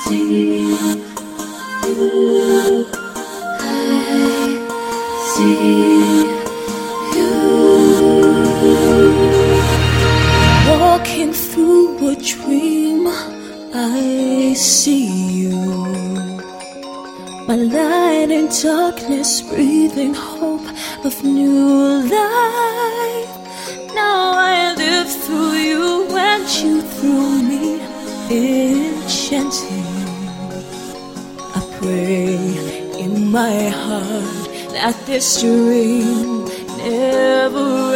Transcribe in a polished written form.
Walking through a dream, I see you. My light in darkness, breathing hope of new life. Now I live through you and you through me, enchanting. I pray in my heart that this dream never